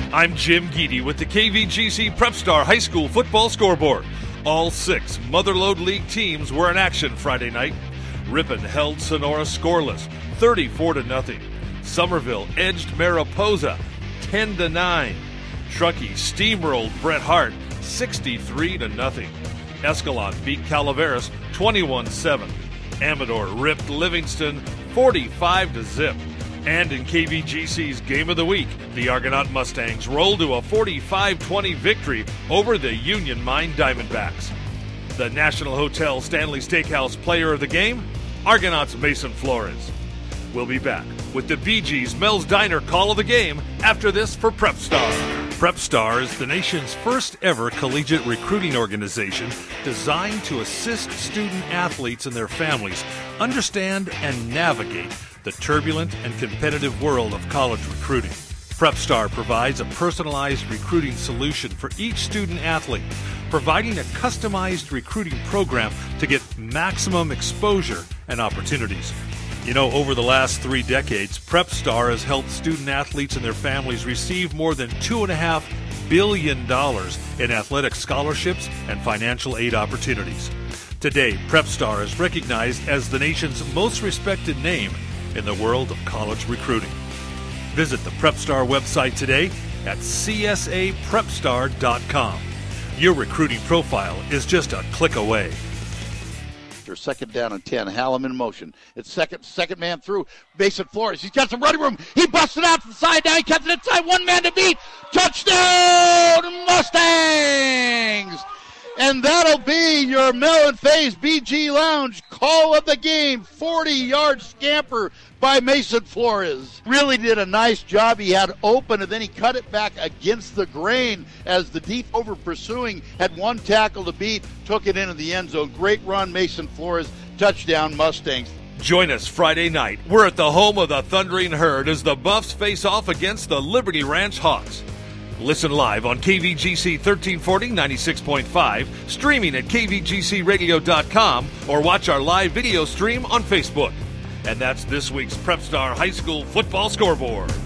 I'm Jim Geedy with the KVGC Prep Star High School football scoreboard. All 6 Motherlode League teams were in action Friday night. Ripon held Sonora scoreless, 34-0. Somerville edged Mariposa, 10-9. Truckee steamrolled Bret Harte, 63-0. Escalon beat Calaveras, 21-7. Amador ripped Livingston, 45-0. And in KVGC's Game of the Week, the Argonaut Mustangs rolled to a 45-20 victory over the Union Mine Diamondbacks. The National Hotel Stanley Steakhouse Player of the Game, Argonauts Mason Flores. We'll be back with the Bee Gees Mel's Diner Call of the Game after this for Prep Star. Prep Star is the nation's first ever collegiate recruiting organization designed to assist student athletes and their families understand and navigate the turbulent and competitive world of college recruiting. Prep Star provides a personalized recruiting solution for each student athlete, providing a customized recruiting program to get maximum exposure and opportunities. You know, over the last 3 decades, Prep Star has helped student athletes and their families receive more than $2.5 billion in athletic scholarships and financial aid opportunities. Today, Prep Star is recognized as the nation's most respected name in the world of college recruiting. Visit the Prep Star website today at csaprepstar.com. Your recruiting profile is just a click away. They're second down and 10. Hallam in motion. It's second man through. Mason Flores. He's got some running room. He busted out to the side. Now he cuts it inside. One man to beat. Touchdown Mustangs! And that'll be your Mel and Faye's BG Lounge call of the game. 40-yard scamper by Mason Flores. Really did a nice job. He had open, and then he cut it back against the grain as the deep over pursuing had one tackle to beat, took it into the end zone. Great run, Mason Flores. Touchdown, Mustangs. Join us Friday night. We're at the home of the Thundering Herd as the Buffs face off against the Liberty Ranch Hawks. Listen live on KVGC 1340 96.5, streaming at kvgcradio.com, or watch our live video stream on Facebook. And that's this week's Prep Star High School football scoreboard.